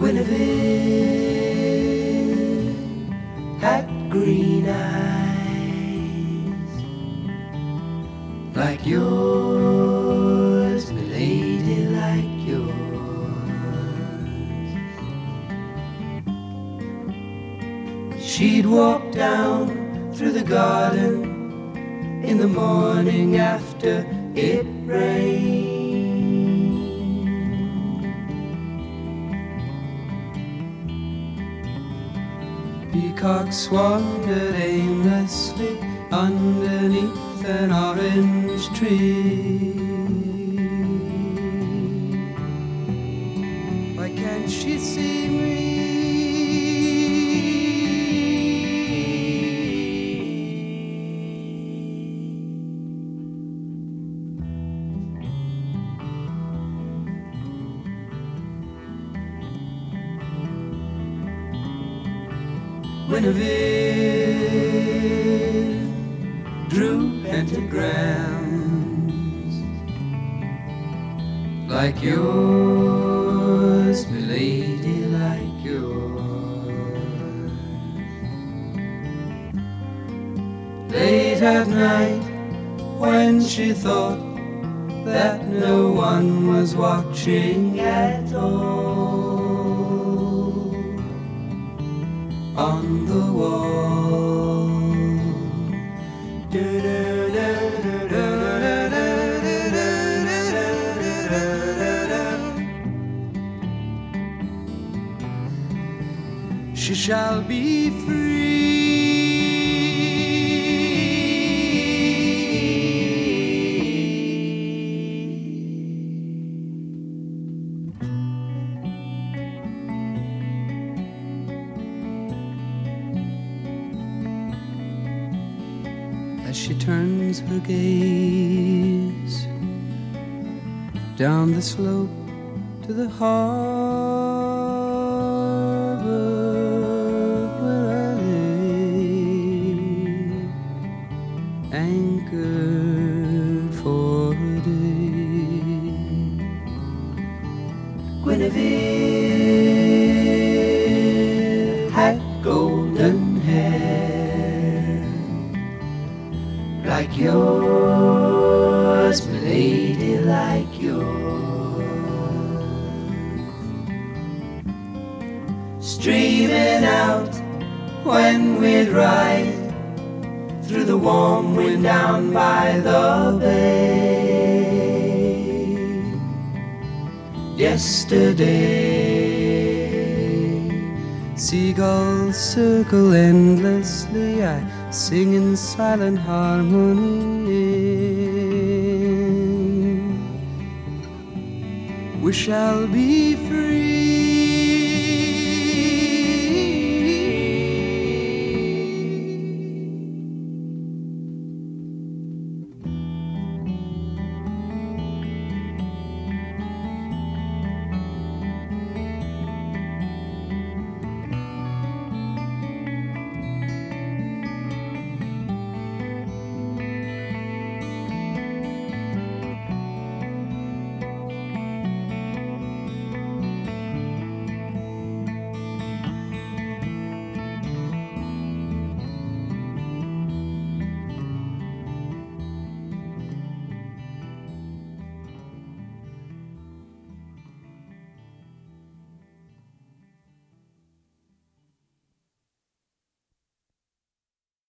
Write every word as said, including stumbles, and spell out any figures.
Guinevere had green eyes like yours, milady, like yours. She'd walk down through the garden in the morning after it rained. Peacocks wandered aimlessly underneath an orange tree. Why can't she see me? Guinevere drew pentagrams like yours, milady, like yours. Late at night, when she thought that no one was watching at all, on the wall, she shall be free. As she turns her gaze down the slope to the harbor where I lay, anchored for a day. Guinevere had golden hair like yours, milady, like yours. Streaming out when we'd ride through the warm wind down by the bay. Yesterday, seagulls circle endlessly. I sing in silent harmony. We shall be free.